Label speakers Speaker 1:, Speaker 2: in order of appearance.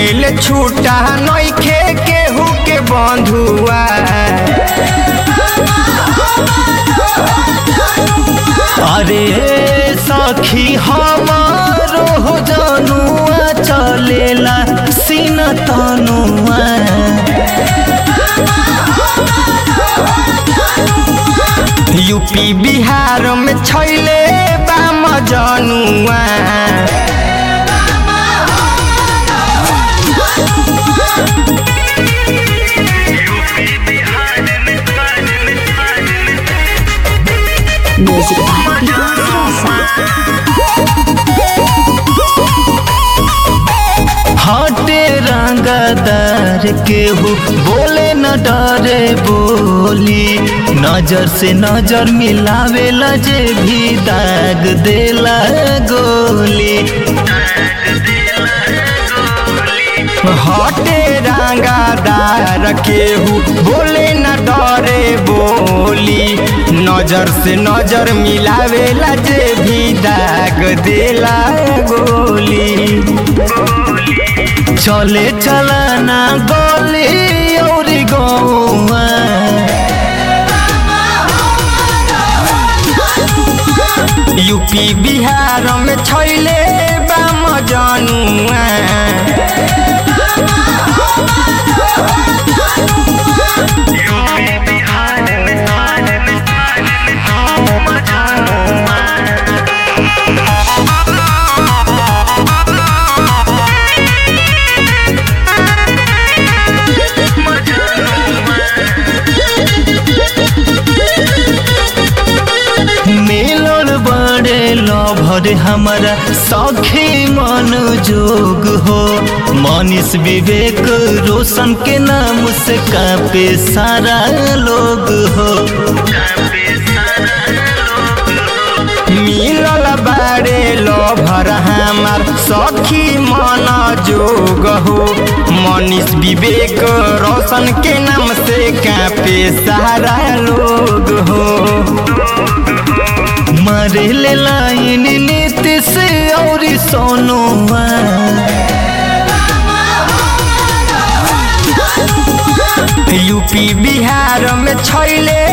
Speaker 1: ले छूटा नइखे केहू के बंधुआ। अरे सखी हमारो हो जनुआ चलेला सीना तनुआ। यूपी बिहार में छैले बा मजनुआ।
Speaker 2: Music by Vikas Rosa.
Speaker 3: हटे रंगदार केहू बोले न डरे बोली। नजर से नजर मिलावेला जे भी दाग देला गोली।
Speaker 1: हटे रंगदार केहू बोले न डरे बोली। नजर से नजर मिलावेला जे भी दाग देला गोली।
Speaker 3: चले चलाना गोली और गौआ।
Speaker 1: यूपी बिहार में छैले बा मजनुआ।
Speaker 3: मिलल बड़े लभर हमारा सखी मन जोग हो। मनीष विवेक रोशन के नाम से कापे सारा लोग हो।
Speaker 1: मिलल बारे लभर हमार सखी मन जोग हो। मनीष विवेक रोशन के नाम से कापे सारा लोग हो।
Speaker 3: मारे ले लाइन नीतीश और सोनुआ।
Speaker 1: यूपी बिहार में छैले